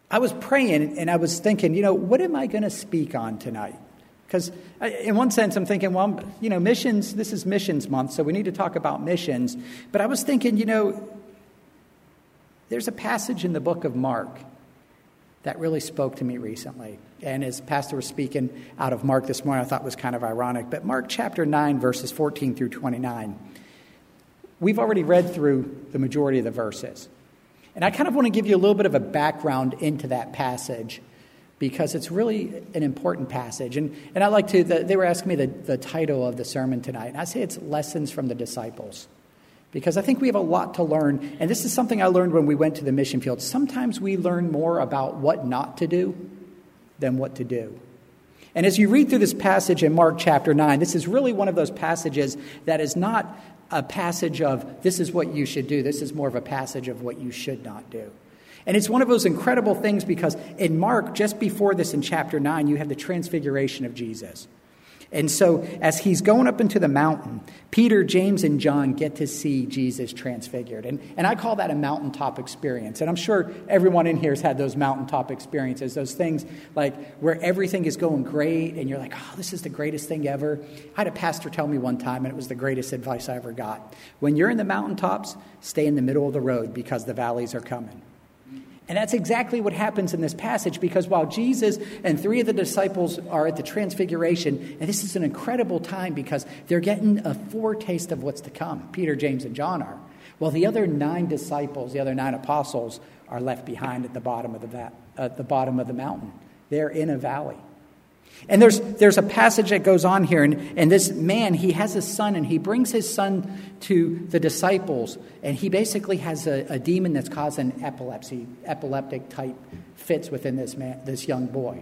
I was praying and I was thinking, what am I going to speak on tonight? Because in one sense, I'm thinking, well, missions, this is missions month, so we need to talk about missions. But I was thinking, there's a passage in the book of Mark that really spoke to me recently. And as Pastor was speaking out of Mark this morning, I thought it was kind of ironic. But Mark chapter 9, verses 14 through 29, we've already read through the majority of the verses. And I kind of want to give you a little bit of a background into that passage because it's really an important passage. And I like to, they were asking me the title of the sermon tonight. And I say it's Lessons from the Disciples. Because I think we have a lot to learn. And this is something I learned when we went to the mission field. Sometimes we learn more about what not to do than what to do. And as you read through this passage in Mark chapter 9, this is really one of those passages that is not a passage of this is what you should do. This is more of a passage of what you should not do. And it's one of those incredible things because in Mark, just before this in chapter 9, you have the transfiguration of Jesus. And so as he's going up into the mountain, Peter, James, and John get to see Jesus transfigured. And I call that a mountaintop experience. And I'm sure everyone in here has had those mountaintop experiences, those things like where everything is going great and you're like, oh, this is the greatest thing ever. I had a pastor tell me one time, and it was the greatest advice I ever got. When you're in the mountaintops, stay in the middle of the road because the valleys are coming. And that's exactly what happens in this passage, because while Jesus and 3 of the disciples are at the transfiguration, and this is an incredible time because they're getting a foretaste of what's to come. Peter, James, and John are. Well, the other 9 disciples, the other 9 apostles, are left behind at the bottom of the mountain. They're in a valley. And there's a passage that goes on here, and this man, he has a son, and he brings his son to the disciples, and he basically has a demon that's causing epileptic type fits within this young boy.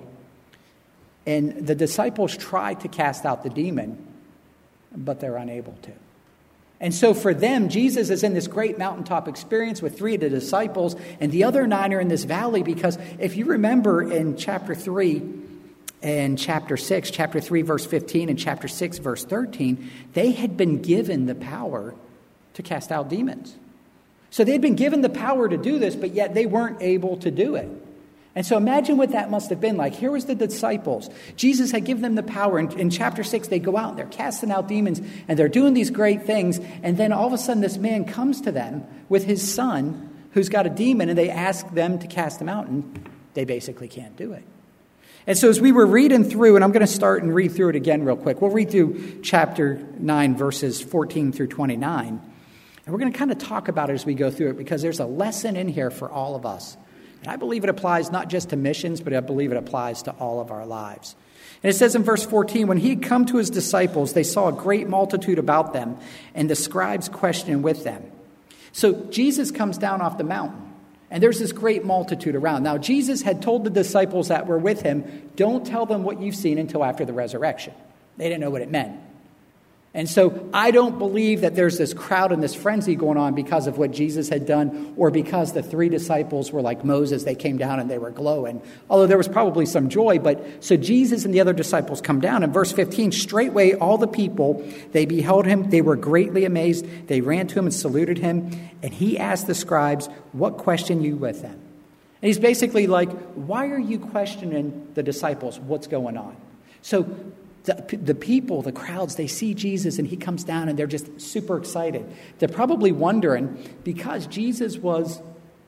And the disciples try to cast out the demon, but they're unable to. And so for them, Jesus is in this great mountaintop experience with 3 of the disciples, and the other 9 are in this valley, because if you remember in chapter 3, and chapter 6, chapter 3, verse 15, and chapter 6, verse 13, they had been given the power to cast out demons. So they'd been given the power to do this, but yet they weren't able to do it. And so imagine what that must have been like. Here was the disciples. Jesus had given them the power. In chapter 6, they go out and they're casting out demons, and they're doing these great things. And then all of a sudden, this man comes to them with his son who's got a demon, and they ask them to cast him out, and they basically can't do it. And so as we were reading through, and I'm going to start and read through it again real quick. We'll read through chapter 9, verses 14 through 29. And we're going to kind of talk about it as we go through it, because there's a lesson in here for all of us. And I believe it applies not just to missions, but I believe it applies to all of our lives. And it says in verse 14, when he had come to his disciples, they saw a great multitude about them, and the scribes questioned with them. So Jesus comes down off the mountain. And there's this great multitude around. Now, Jesus had told the disciples that were with him, don't tell them what you've seen until after the resurrection. They didn't know what it meant. And so I don't believe that there's this crowd and this frenzy going on because of what Jesus had done, or because the 3 disciples were like Moses. They came down and they were glowing. Although there was probably some joy. But so Jesus and the other disciples come down. In verse 15, straightway all the people, they beheld him. They were greatly amazed. They ran to him and saluted him. And he asked the scribes, what question you with them? And he's basically like, why are you questioning the disciples? What's going on? So the people, the crowds, they see Jesus and he comes down and they're just super excited. They're probably wondering, because Jesus was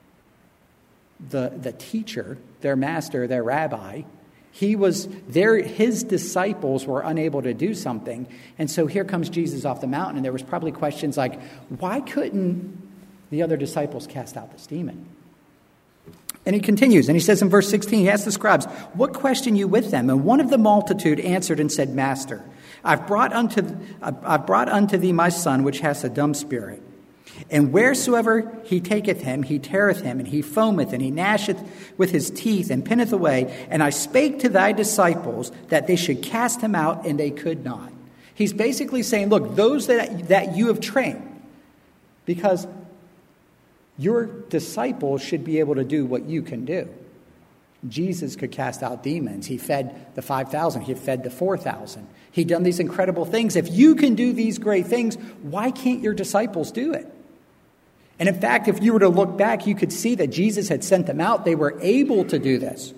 the teacher, their master, their rabbi, his disciples were unable to do something. And so here comes Jesus off the mountain, and there was probably questions like, why couldn't the other disciples cast out this demon? And he continues, and he says in verse 16, he asked the scribes, what question you with them? And one of the multitude answered and said, Master, I've brought unto thee my son, which hath a dumb spirit. And wheresoever he taketh him, he teareth him, and he foameth, and he gnasheth with his teeth, and pinneth away. And I spake to thy disciples that they should cast him out, and they could not. He's basically saying, look, those that you have trained, because your disciples should be able to do what you can do. Jesus could cast out demons. He fed the 5,000. He fed the 4,000. He'd done these incredible things. If you can do these great things, why can't your disciples do it? And in fact, if you were to look back, you could see that Jesus had sent them out. They were able to do this.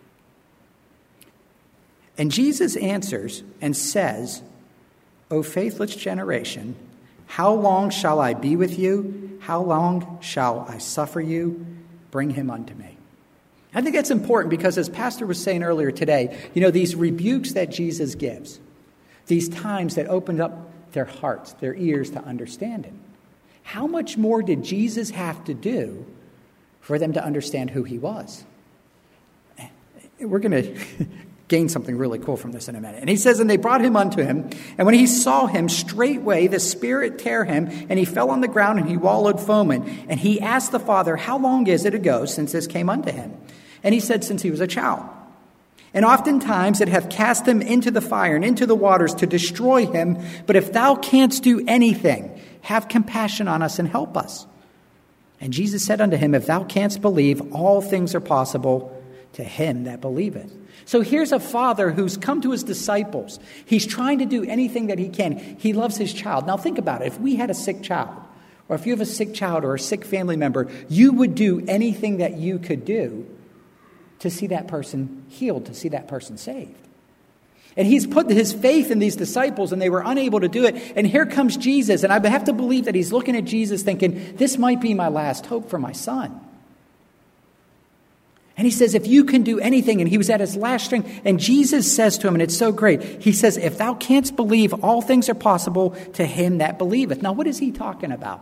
And Jesus answers and says, "O faithless generation, how long shall I be with you? How long shall I suffer you? Bring him unto me." I think that's important because, as Pastor was saying earlier today, these rebukes that Jesus gives, these times that opened up their hearts, their ears to understand him. How much more did Jesus have to do for them to understand who he was? We're going to gain something really cool from this in a minute. And he says, "And they brought him unto him, and when he saw him, straightway the spirit tear him, and he fell on the ground, and he wallowed foaming. And he asked the Father, How long is it ago since this came unto him? And he said, Since he was a child. And oftentimes it hath cast him into the fire and into the waters to destroy him. But if thou canst do anything, have compassion on us and help us. And Jesus said unto him, If thou canst believe, all things are possible to him that believeth." So here's a father who's come to his disciples. He's trying to do anything that he can. He loves his child. Now think about it. If we had a sick child, or if you have a sick child or a sick family member, you would do anything that you could do to see that person healed, to see that person saved. And he's put his faith in these disciples, and they were unable to do it. And here comes Jesus, and I have to believe that he's looking at Jesus thinking, this might be my last hope for my son. And he says, if you can do anything, and he was at his last strength, and Jesus says to him, and it's so great, he says, if thou canst believe, all things are possible to him that believeth. Now, what is he talking about?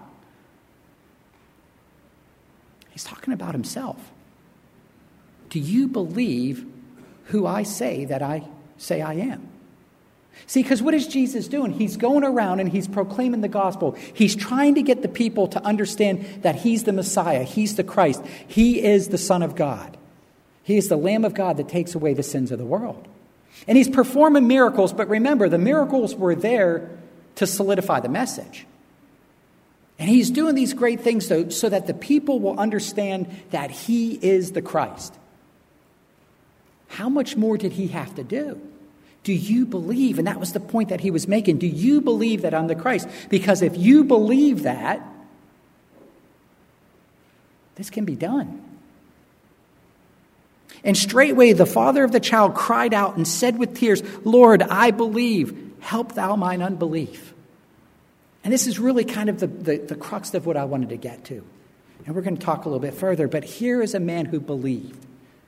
He's talking about himself. Do you believe who I say that I say I am? See, because what is Jesus doing? He's going around and he's proclaiming the gospel. He's trying to get the people to understand that he's the Messiah. He's the Christ. He is the Son of God. He is the Lamb of God that takes away the sins of the world. And he's performing miracles, but remember, the miracles were there to solidify the message. And he's doing these great things so that the people will understand that he is the Christ. How much more did he have to do? Do you believe? And that was the point that he was making. Do you believe that I'm the Christ? Because if you believe that, this can be done. And straightway the father of the child cried out and said with tears, Lord, I believe. Help thou mine unbelief. And this is really kind of the crux of what I wanted to get to. And we're going to talk a little bit further. But here is a man who believed.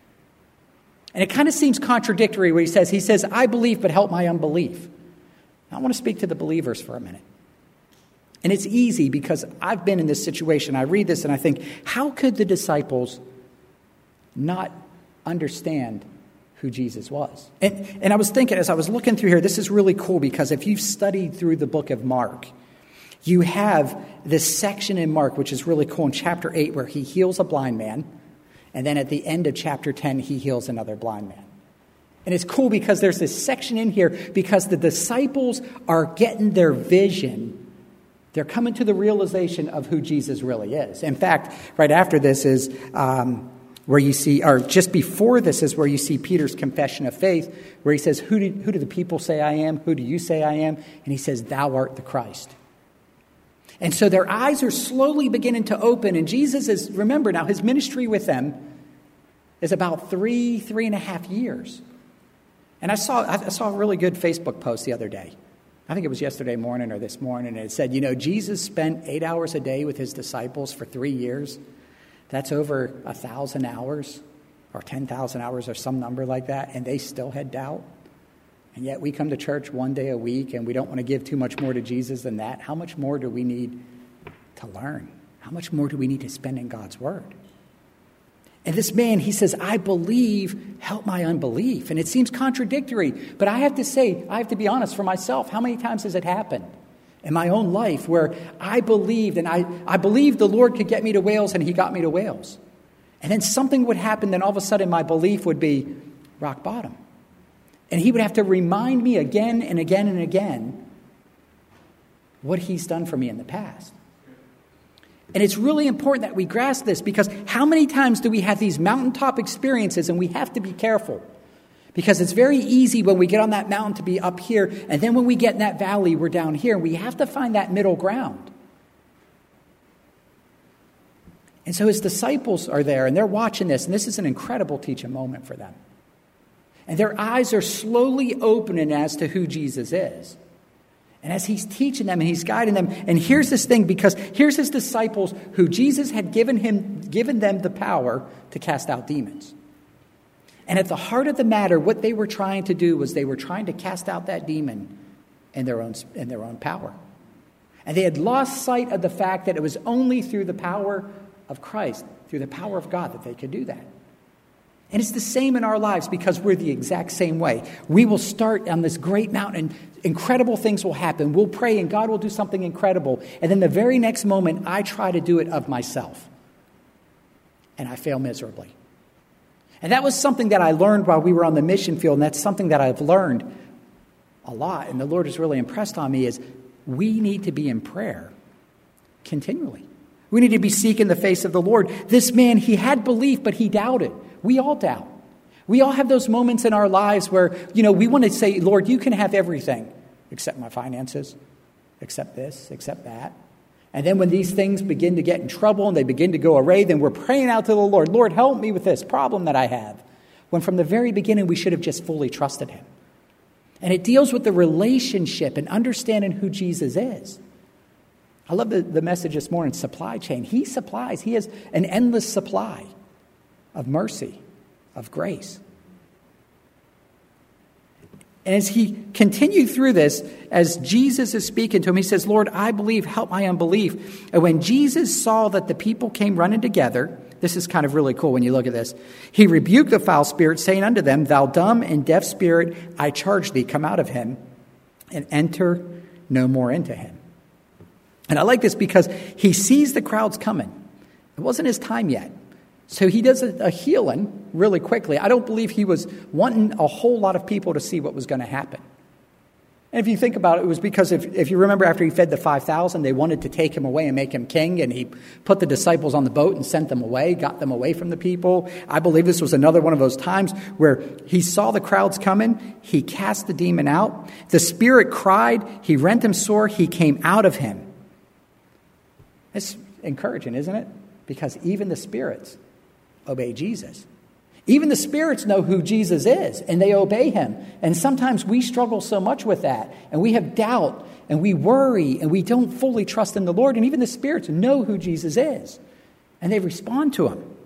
And it kind of seems contradictory what he says, I believe, but help my unbelief. I want to speak to the believers for a minute. And it's easy because I've been in this situation. I read this and I think, how could the disciples not understand who Jesus was? And I was thinking, as I was looking through here, this is really cool because if you've studied through the book of Mark, you have this section in Mark, which is really cool in chapter 8, where he heals a blind man. And then at the end of chapter 10, he heals another blind man. And it's cool because there's this section in here because the disciples are getting their vision. They're coming to the realization of who Jesus really is. In fact, right after this is where you see, or just before this is where you see Peter's confession of faith, where he says, who do the people say I am? Who do you say I am? And he says, thou art the Christ. And so their eyes are slowly beginning to open. And Jesus is, remember now, his ministry with them is about 3.5 years. And I saw a really good Facebook post the other day. I think it was yesterday morning or this morning. And it said, Jesus spent 8 hours a day with his disciples for 3 years. That's over 1,000 hours or 10,000 hours or some number like that. And they still had doubt. And yet we come to church one day a week and we don't want to give too much more to Jesus than that. How much more do we need to learn? How much more do we need to spend in God's word? And this man, he says, I believe, help my unbelief. And it seems contradictory, but I have to be honest for myself. How many times has it happened in my own life where I believed and I believed the Lord could get me to Wales and he got me to Wales. And then something would happen, then all of a sudden my belief would be rock bottom. And he would have to remind me again and again and again what he's done for me in the past. And it's really important that we grasp this because how many times do we have these mountaintop experiences and we have to be careful? Because it's very easy when we get on that mountain to be up here, and then when we get in that valley, we're down here. And we have to find that middle ground. And so his disciples are there, and they're watching this, and this is an incredible teaching moment for them. And their eyes are slowly opening as to who Jesus is. And as he's teaching them and he's guiding them, and here's this thing, because here's his disciples who Jesus had given them the power to cast out demons. And at the heart of the matter, what they were trying to do was they were trying to cast out that demon in their own power. And they had lost sight of the fact that it was only through the power of Christ, through the power of God, that they could do that. And it's the same in our lives, because we're the exact same way. We will start on this great mountain. Incredible things will happen. We'll pray and God will do something incredible. And then the very next moment, I try to do it of myself. And I fail miserably. And that was something that I learned while we were on the mission field. And that's something that I've learned a lot. And the Lord has really impressed on me is we need to be in prayer continually. We need to be seeking the face of the Lord. This man, he had belief, but he doubted. We all doubt. We all have those moments in our lives where, we want to say, Lord, you can have everything except my finances, except this, except that. And then when these things begin to get in trouble and they begin to go awry, then we're praying out to the Lord, Lord, help me with this problem that I have. When from the very beginning, we should have just fully trusted him. And it deals with the relationship and understanding who Jesus is. I love the message this morning, supply chain. He supplies. He has an endless supply of mercy, of grace. And as he continued through this, as Jesus is speaking to him, he says, Lord, I believe, help my unbelief. And when Jesus saw that the people came running together, this is kind of really cool when you look at this. He rebuked the foul spirit, saying unto them, Thou dumb and deaf spirit, I charge thee, come out of him, and enter no more into him. And I like this because he sees the crowds coming. It wasn't his time yet. So he does a healing really quickly. I don't believe he was wanting a whole lot of people to see what was going to happen. And if you think about it, it was because if you remember after he fed the 5,000, they wanted to take him away and make him king. And he put the disciples on the boat and sent them away, got them away from the people. I believe this was another one of those times where he saw the crowds coming. He cast the demon out. The spirit cried. He rent him sore. He came out of him. It's encouraging, isn't it? Because even the spirits obey Jesus. Even the spirits know who Jesus is, and they obey him. And sometimes we struggle so much with that, and we have doubt, and we worry, and we don't fully trust in the Lord. And even the spirits know who Jesus is, and they respond to him.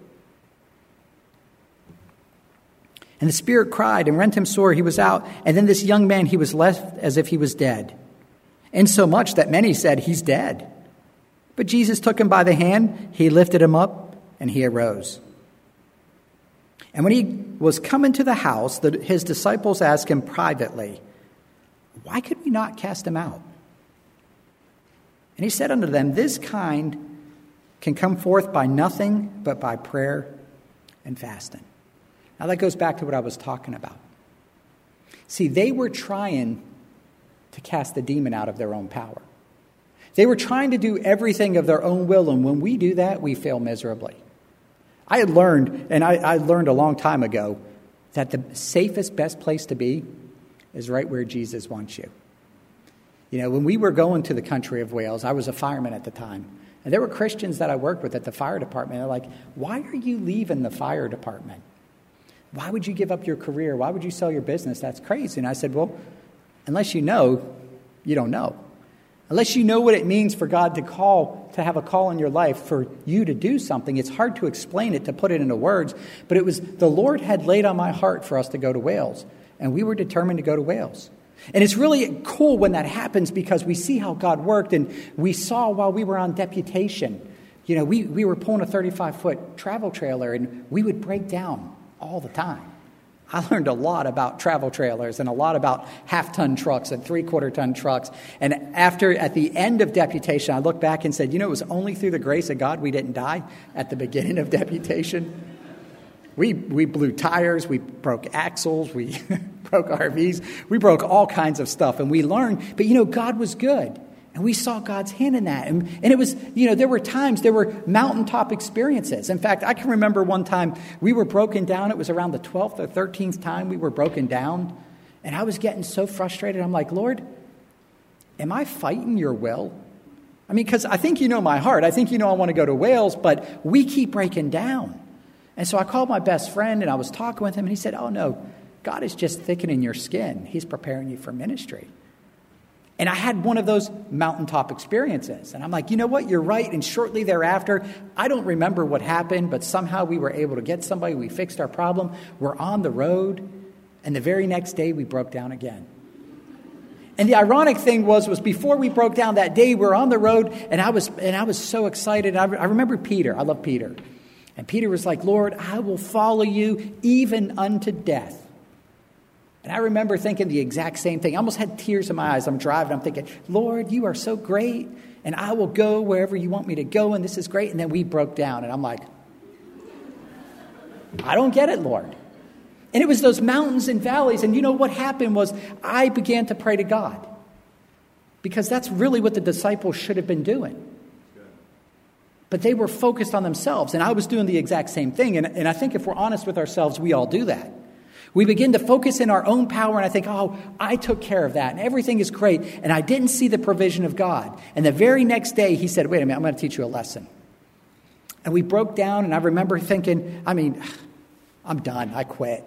And the spirit cried and rent him sore. He was out. And then this young man, he was left as if he was dead. Insomuch that many said, He's dead. But Jesus took him by the hand, he lifted him up, and he arose. And when he was coming to the house, his disciples asked him privately, Why could we not cast him out? And he said unto them, This kind can come forth by nothing but by prayer and fasting. Now that goes back to what I was talking about. See, they were trying to cast the demon out of their own power. They were trying to do everything of their own will, and when we do that, we fail miserably. I had learned, and I learned a long time ago, that the safest, best place to be is right where Jesus wants you. When we were going to the country of Wales, I was a fireman at the time, and there were Christians that I worked with at the fire department. They're like, why are you leaving the fire department? Why would you give up your career? Why would you sell your business? That's crazy. And I said, well, unless you know, you don't know. Unless you know what it means for God to have a call in your life, for you to do something, it's hard to explain it, to put it into words. But it was the Lord had laid on my heart for us to go to Wales, and we were determined to go to Wales. And it's really cool when that happens because we see how God worked, and we saw while we were on deputation, we were pulling a 35-foot travel trailer, and we would break down all the time. I learned a lot about travel trailers and a lot about half-ton trucks and three-quarter-ton trucks. And at the end of deputation, I looked back and said, it was only through the grace of God we didn't die at the beginning of deputation. We blew tires, we broke axles, we broke RVs, we broke all kinds of stuff. And we learned, but God was good. And we saw God's hand in that. And it was, there were mountaintop experiences. In fact, I can remember one time we were broken down. It was around the 12th or 13th time we were broken down. And I was getting so frustrated. I'm like, Lord, am I fighting your will? I mean, because I think you know my heart. I think you know I want to go to Wales, but we keep breaking down. And so I called my best friend, and I was talking with him, and he said, oh, no, God is just thickening your skin. He's preparing you for ministry. And I had one of those mountaintop experiences. And I'm like, you know what? You're right. And shortly thereafter, I don't remember what happened, but somehow we were able to get somebody. We fixed our problem. We're on the road. And the very next day, we broke down again. And the ironic thing was before we broke down that day, we were on the road, and I was so excited. I remember Peter. I love Peter. And Peter was like, Lord, I will follow you even unto death. And I remember thinking the exact same thing. I almost had tears in my eyes. I'm driving. I'm thinking, Lord, you are so great, and I will go wherever you want me to go, and this is great. And then we broke down, and I'm like, I don't get it, Lord. And it was those mountains and valleys. And you know what happened was I began to pray to God. Because that's really what the disciples should have been doing. But they were focused on themselves. And I was doing the exact same thing. And I think if we're honest with ourselves, we all do that. We begin to focus in our own power. And I think, oh, I took care of that. And everything is great. And I didn't see the provision of God. And the very next day, he said, wait a minute, I'm going to teach you a lesson. And we broke down. And I remember thinking, I'm done. I quit.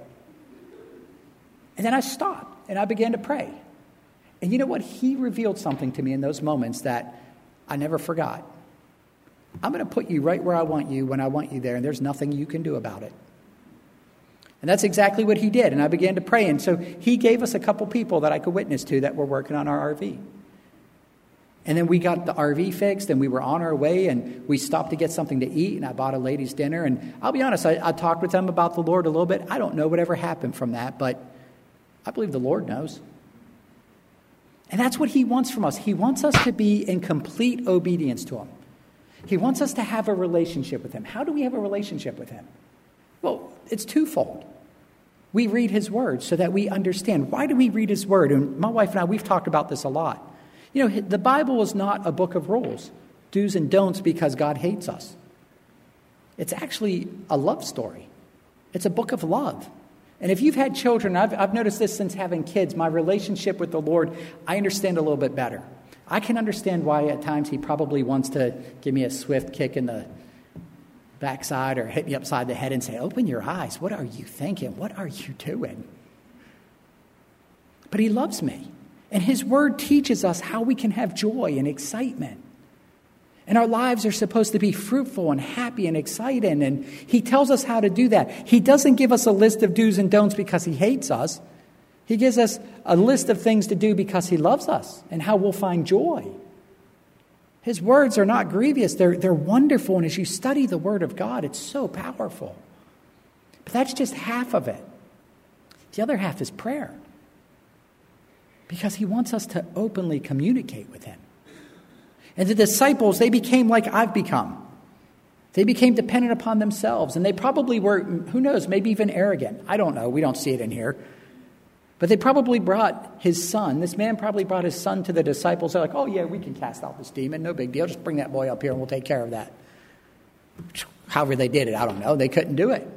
And then I stopped and I began to pray. And you know what? He revealed something to me in those moments that I never forgot. I'm going to put you right where I want you when I want you there, and there's nothing you can do about it. And that's exactly what he did. And I began to pray. And so he gave us a couple people that I could witness to that were working on our RV. And then we got the RV fixed, and we were on our way, and we stopped to get something to eat, and I bought a ladies' dinner. And I'll be honest, I talked with them about the Lord a little bit. I don't know whatever happened from that, but I believe the Lord knows. And that's what he wants from us. He wants us to be in complete obedience to him. He wants us to have a relationship with him. How do we have a relationship with him? Well, it's twofold. We read his word so that we understand. Why do we read his word? And my wife and I, we've talked about this a lot. You know, the Bible is not a book of rules, do's and don'ts because God hates us. It's actually a love story. It's a book of love. And if you've had children, I've noticed this since having kids, my relationship with the Lord, I understand a little bit better. I can understand why at times he probably wants to give me a swift kick in the backside or hit me upside the head and say, open your eyes. What are you thinking? What are you doing? But he loves me. And his word teaches us how we can have joy and excitement. And our lives are supposed to be fruitful and happy and exciting. And he tells us how to do that. He doesn't give us a list of do's and don'ts because he hates us. He gives us a list of things to do because he loves us and how we'll find joy. His words are not grievous. They're wonderful. And as you study the word of God, it's so powerful. But that's just half of it. The other half is prayer. Because he wants us to openly communicate with him. And the disciples, they became like I've become. They became dependent upon themselves. And they probably were, who knows, maybe even arrogant. I don't know. We don't see it in here. But they probably brought his son. This man probably brought his son to the disciples. They're like, oh, yeah, we can cast out this demon. No big deal. Just bring that boy up here and we'll take care of that. However they did it, I don't know. They couldn't do it.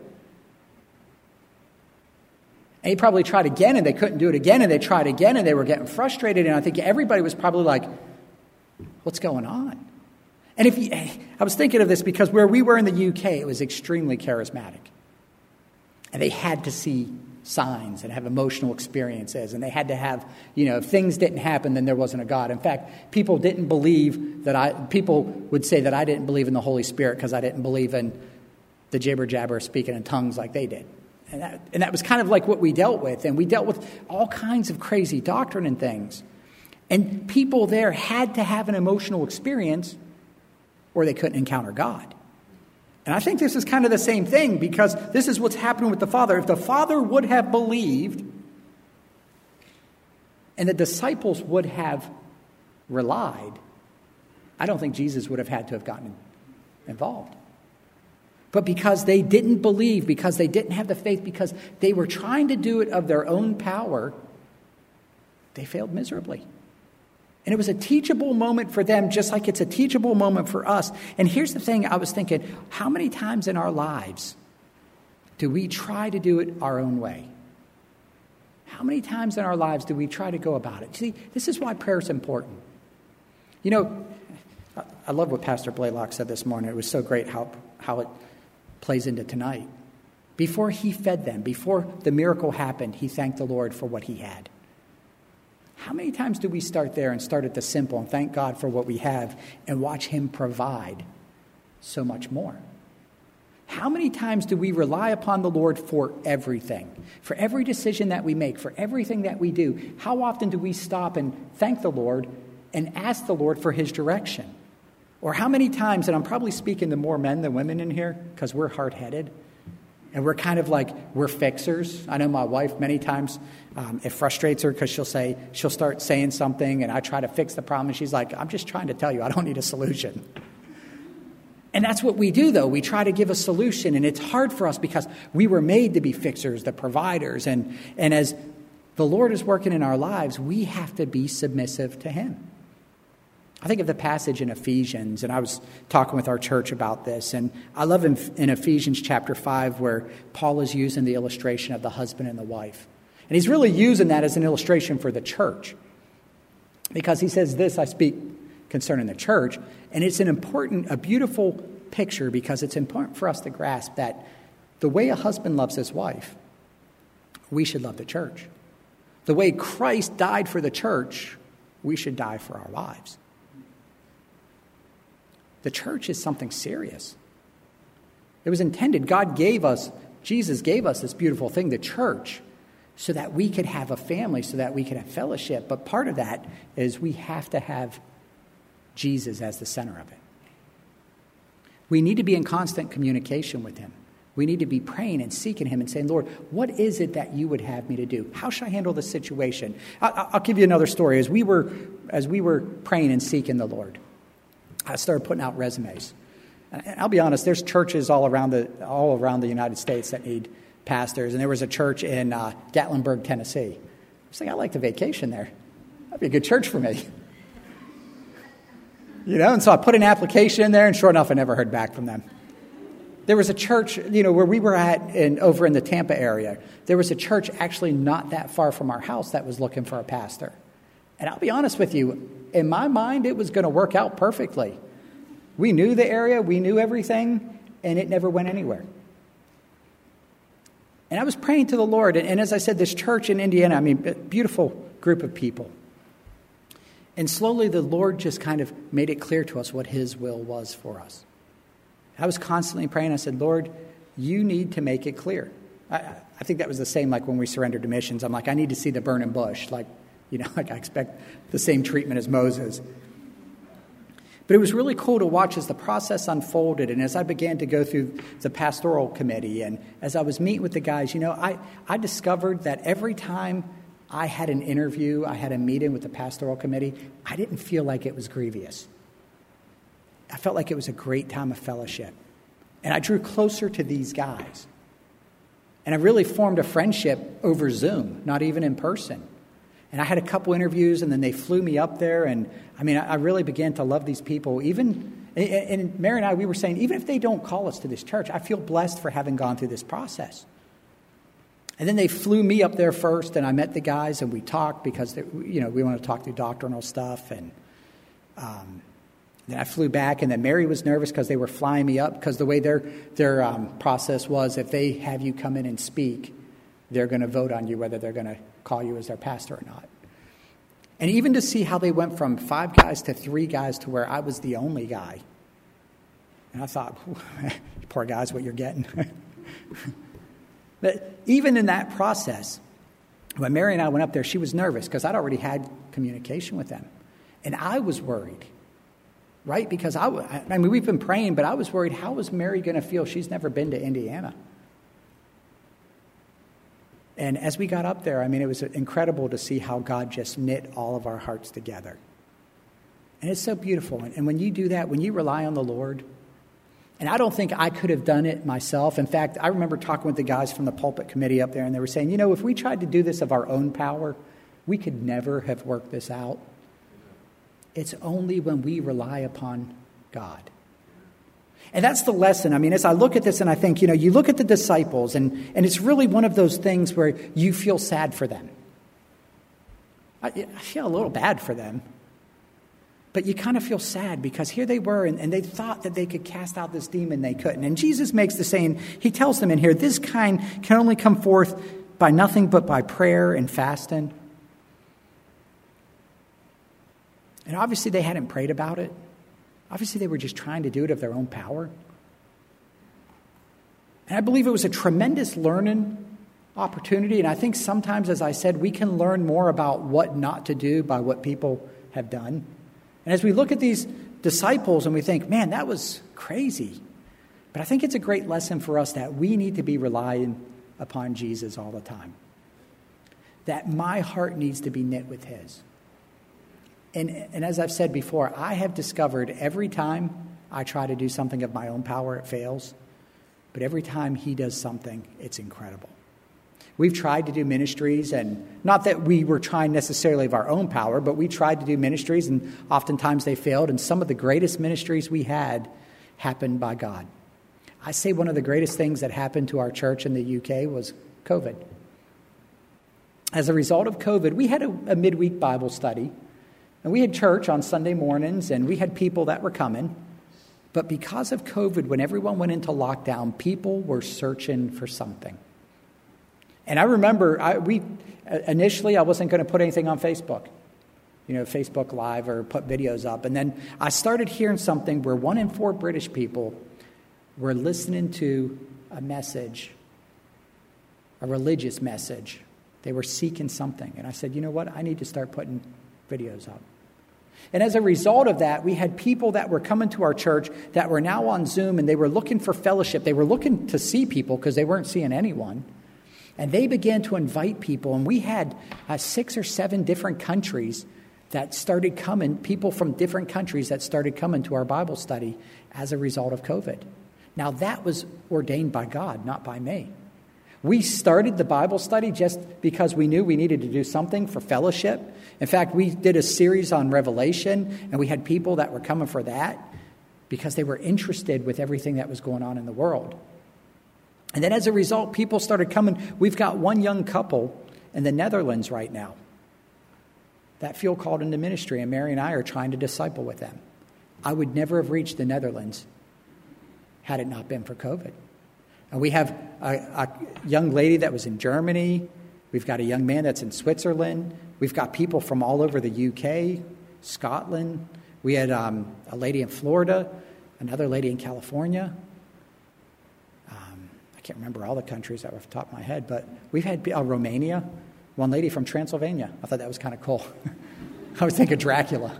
And he probably tried again and they couldn't do it again. And they tried again and they were getting frustrated. And I think everybody was probably like, what's going on? And I was thinking of this because where we were in the UK, it was extremely charismatic. And they had to see signs and have emotional experiences. And they had to have, if things didn't happen, then there wasn't a God. In fact, people didn't believe people would say that I didn't believe in the Holy Spirit because I didn't believe in the jibber jabber speaking in tongues like they did. And that was kind of like what we dealt with. And we dealt with all kinds of crazy doctrine and things. And people there had to have an emotional experience or they couldn't encounter God. And I think this is kind of the same thing because this is what's happening with the Father. If the Father would have believed and the disciples would have relied, I don't think Jesus would have had to have gotten involved. But because they didn't believe, because they didn't have the faith, because they were trying to do it of their own power, they failed miserably. And it was a teachable moment for them, just like it's a teachable moment for us. And here's the thing I was thinking, how many times in our lives do we try to do it our own way? How many times in our lives do we try to go about it? See, this is why prayer is important. I love what Pastor Blaylock said this morning. It was so great how it plays into tonight. Before he fed them, before the miracle happened, he thanked the Lord for what he had. How many times do we start there and start at the simple and thank God for what we have and watch him provide so much more? How many times do we rely upon the Lord for everything? For every decision that we make, for everything that we do? How often do we stop and thank the Lord and ask the Lord for his direction? Or how many times, and I'm probably speaking to more men than women in here because we're hard-headed, and we're kind of like, we're fixers. I know my wife many times, it frustrates her because she'll start saying something and I try to fix the problem. And she's like, I'm just trying to tell you, I don't need a solution. And that's what we do, though. We try to give a solution. And it's hard for us because we were made to be fixers, the providers. And as the Lord is working in our lives, we have to be submissive to him. I think of the passage in Ephesians, and I was talking with our church about this, and I love in Ephesians chapter 5 where Paul is using the illustration of the husband and the wife. And he's really using that as an illustration for the church. Because he says this, I speak concerning the church, and it's a beautiful picture because it's important for us to grasp that the way a husband loves his wife, we should love the church. The way Christ died for the church, we should die for our wives. The church is something serious. It was intended. Jesus gave us this beautiful thing, the church, so that we could have a family, so that we could have fellowship. But part of that is we have to have Jesus as the center of it. We need to be in constant communication with him. We need to be praying and seeking him and saying, Lord, what is it that you would have me to do? How should I handle this situation? I'll give you another story. As we were praying and seeking the Lord, I started putting out resumes. And I'll be honest, there's churches all around the United States that need pastors. And there was a church in Gatlinburg, Tennessee. I was like, I like to vacation there. That'd be a good church for me. And so I put an application in there, and sure enough, I never heard back from them. There was a church, where we were at over in the Tampa area. There was a church actually not that far from our house that was looking for a pastor. And I'll be honest with you, in my mind, it was going to work out perfectly. We knew the area, we knew everything, and it never went anywhere. And I was praying to the Lord, and as I said, this church in Indiana, a beautiful group of people. And slowly the Lord just kind of made it clear to us what his will was for us. I was constantly praying. I said, Lord, you need to make it clear. I think that was the same like when we surrendered to missions. I'm like, I need to see the burning bush. Like I expect the same treatment as Moses. But it was really cool to watch as the process unfolded and as I began to go through the pastoral committee and as I was meeting with the guys, I discovered that every time I had an interview, I had a meeting with the pastoral committee, I didn't feel like it was grievous. I felt like it was a great time of fellowship. And I drew closer to these guys. And I really formed a friendship over Zoom, not even in person. And I had a couple interviews, and then they flew me up there. And, I really began to love these people. And Mary and I, we were saying, even if they don't call us to this church, I feel blessed for having gone through this process. And then they flew me up there first, and I met the guys, and we talked because, we want to talk through doctrinal stuff. And then I flew back, and then Mary was nervous because they were flying me up because the way their process was, if they have you come in and speak, they're going to vote on you whether they're going to call you as their pastor or not. And even to see how they went from 5 guys to 3 guys to where I was the only guy. And I thought, poor guys, what you're getting. But even in that process, when Mary and I went up there, she was nervous because I'd already had communication with them. And I was worried, right? Because we've been praying, but I was worried, how was Mary going to feel? She's never been to Indiana. And as we got up there, it was incredible to see how God just knit all of our hearts together. And it's so beautiful. And when you do that, when you rely on the Lord, and I don't think I could have done it myself. In fact, I remember talking with the guys from the pulpit committee up there, and they were saying, if we tried to do this of our own power, we could never have worked this out. It's only when we rely upon God. And that's the lesson. As I look at this and I think, you look at the disciples and it's really one of those things where you feel sad for them. I feel a little bad for them. But you kind of feel sad because here they were, and they thought that they could cast out this demon. They couldn't. And Jesus makes the saying, he tells them in here, this kind can only come forth by nothing but by prayer and fasting. And obviously they hadn't prayed about it. Obviously they were just trying to do it of their own power. And I believe it was a tremendous learning opportunity. And I think sometimes, as I said, we can learn more about what not to do by what people have done. And as we look at these disciples and we think, man, that was crazy. But I think it's a great lesson for us that we need to be relying upon Jesus all the time. That my heart needs to be knit with his. And as I've said before, I have discovered every time I try to do something of my own power, it fails. But every time he does something, it's incredible. We've tried to do ministries, and not that we were trying necessarily of our own power, but we tried to do ministries, and oftentimes they failed. And some of the greatest ministries we had happened by God. I say one of the greatest things that happened to our church in the UK was COVID. As a result of COVID, we had a midweek Bible study. And we had church on Sunday mornings, and we had people that were coming. But because of COVID, when everyone went into lockdown, people were searching for something. And I remember, initially I wasn't going to put anything on Facebook, Facebook Live or put videos up. And then I started hearing something where 1 in 4 British people were listening to a message, a religious message. They were seeking something. And I said, you know what? I need to start putting videos up. And as a result of that, we had people that were coming to our church that were now on Zoom, and they were looking for fellowship. They were looking to see people because they weren't seeing anyone. And they began to invite people. And we had 6 or 7 different countries that started coming, people from different countries that started coming to our Bible study as a result of COVID. Now, that was ordained by God, not by me. We started the Bible study just because we knew we needed to do something for fellowship. In fact, we did a series on Revelation, and we had people that were coming for that because they were interested with everything that was going on in the world. And then as a result, people started coming. We've got one young couple in the Netherlands right now that feel called into ministry, and Mary and I are trying to disciple with them. I would never have reached the Netherlands had it not been for COVID. And we have a young lady that was in Germany. We've got a young man that's in Switzerland. We've got people from all over the UK, Scotland. We had a lady in Florida, another lady in California. I can't remember all the countries that were off the top of my head, but we've had Romania, one lady from Transylvania. I thought that was kind of cool. I was thinking Dracula.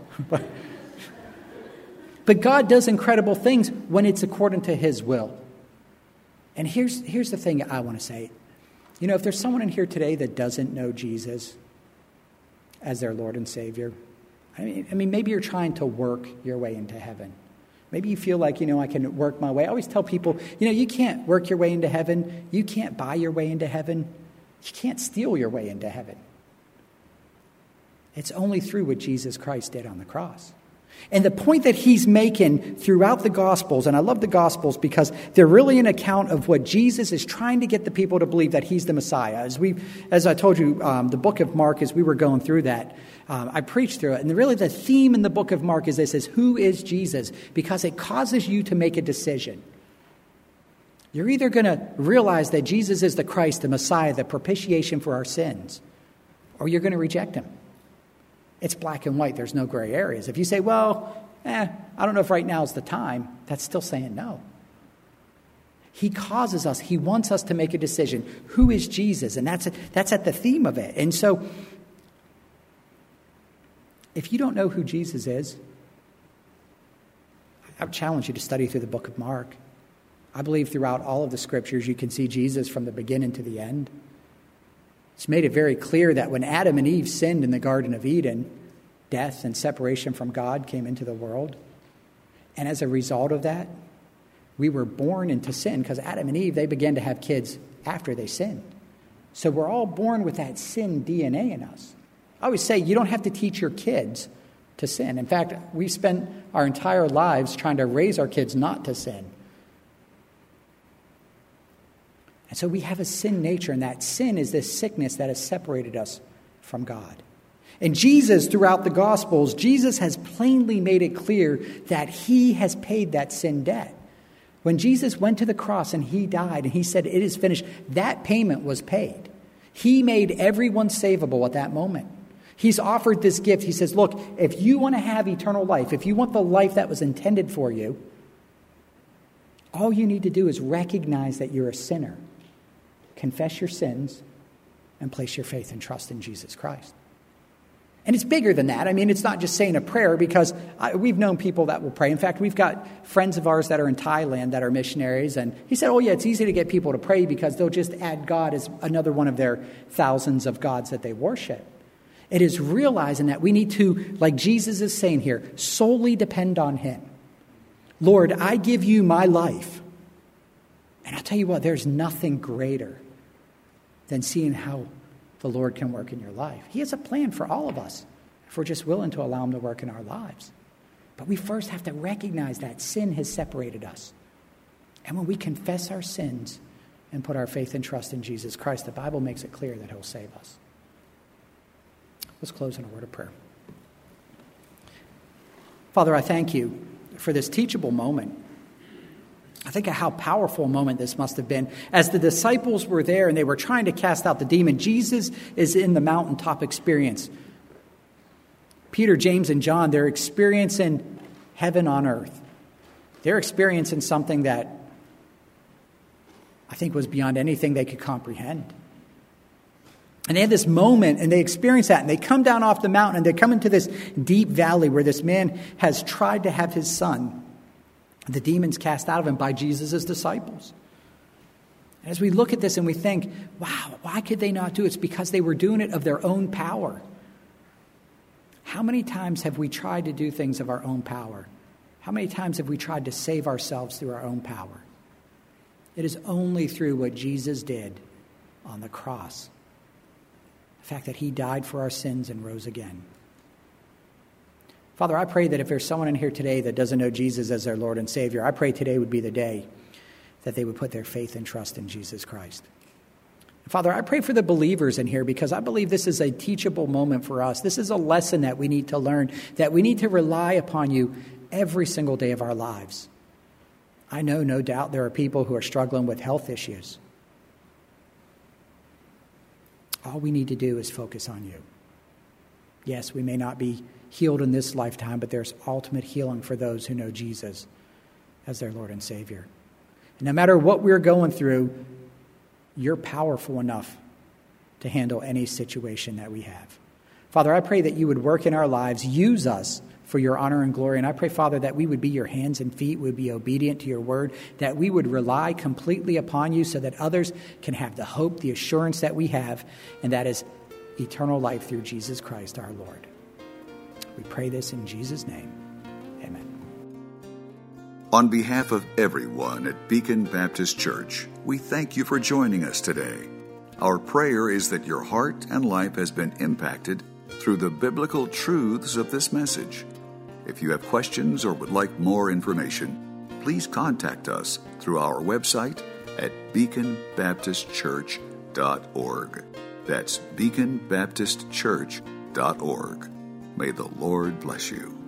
But God does incredible things when it's according to his will. And here's the thing I want to say. If there's someone in here today that doesn't know Jesus as their Lord and Savior, I mean, maybe you're trying to work your way into heaven. Maybe you feel like, I can work my way. I always tell people, you can't work your way into heaven. You can't buy your way into heaven. You can't steal your way into heaven. It's only through what Jesus Christ did on the cross. And the point that he's making throughout the Gospels, and I love the Gospels because they're really an account of what Jesus is trying to get the people to believe that he's the Messiah. As I told you, the book of Mark, as we were going through that, I preached through it. And really the theme in the book of Mark is this, is who is Jesus? Because it causes you to make a decision. You're either going to realize that Jesus is the Christ, the Messiah, the propitiation for our sins, or you're going to reject him. It's black and white. There's no gray areas. If you say, I don't know if right now is the time, that's still saying no. He causes us. He wants us to make a decision. Who is Jesus? And that's at the theme of it. And so if you don't know who Jesus is, I would challenge you to study through the book of Mark. I believe throughout all of the scriptures, you can see Jesus from the beginning to the end. It's made it very clear that when Adam and Eve sinned in the Garden of Eden, death and separation from God came into the world. And as a result of that, we were born into sin because Adam and Eve, they began to have kids after they sinned. So we're all born with that sin DNA in us. I always say you don't have to teach your kids to sin. In fact, we spent our entire lives trying to raise our kids not to sin. And so we have a sin nature, and that sin is this sickness that has separated us from God. And Jesus, throughout the Gospels, Jesus has plainly made it clear that he has paid that sin debt. When Jesus went to the cross and he died and he said, "It is finished," that payment was paid. He made everyone savable at that moment. He's offered this gift. He says, look, if you want to have eternal life, if you want the life that was intended for you, all you need to do is recognize that you're a sinner, confess your sins, and place your faith and trust in Jesus Christ. And it's bigger than that. I mean, it's not just saying a prayer, because we've known people that will pray. In fact, we've got friends of ours that are in Thailand that are missionaries. And he said, oh, yeah, it's easy to get people to pray because they'll just add God as another one of their thousands of gods that they worship. It is realizing that we need to, like Jesus is saying here, solely depend on him. Lord, I give you my life. And I'll tell you what, there's nothing greater than seeing how the Lord can work in your life. He has a plan for all of us if we're just willing to allow him to work in our lives. But we first have to recognize that sin has separated us. And when we confess our sins and put our faith and trust in Jesus Christ, the Bible makes it clear that he'll save us. Let's close in a word of prayer. Father, I thank you for this teachable moment. I think of how powerful a moment this must have been. As the disciples were there and they were trying to cast out the demon, Jesus is in the mountaintop experience. Peter, James, and John, they're experiencing heaven on earth. They're experiencing something that I think was beyond anything they could comprehend. And they had this moment, and they experience that, and they come down off the mountain, and they come into this deep valley where this man has tried to have his son, the demons cast out of him by Jesus' disciples. And as we look at this and we think, wow, why could they not do it? It's because they were doing it of their own power. How many times have we tried to do things of our own power? How many times have we tried to save ourselves through our own power? It is only through what Jesus did on the cross. The fact that he died for our sins and rose again. Father, I pray that if there's someone in here today that doesn't know Jesus as their Lord and Savior, I pray today would be the day that they would put their faith and trust in Jesus Christ. Father, I pray for the believers in here because I believe this is a teachable moment for us. This is a lesson that we need to learn, that we need to rely upon you every single day of our lives. I know, no doubt, there are people who are struggling with health issues. All we need to do is focus on you. Yes, we may not be healed in this lifetime, but there's ultimate healing for those who know Jesus as their Lord and Savior. And no matter what we're going through, you're powerful enough to handle any situation that we have. Father, I pray that you would work in our lives, use us for your honor and glory. And I pray, Father, that we would be your hands and feet, would be obedient to your word, that we would rely completely upon you so that others can have the hope, the assurance that we have, and that is eternal life through Jesus Christ our Lord. We pray this in Jesus' name. Amen. On behalf of everyone at Beacon Baptist Church, we thank you for joining us today. Our prayer is that your heart and life has been impacted through the biblical truths of this message. If you have questions or would like more information, please contact us through our website at beaconbaptistchurch.org. That's beaconbaptistchurch.org. May the Lord bless you.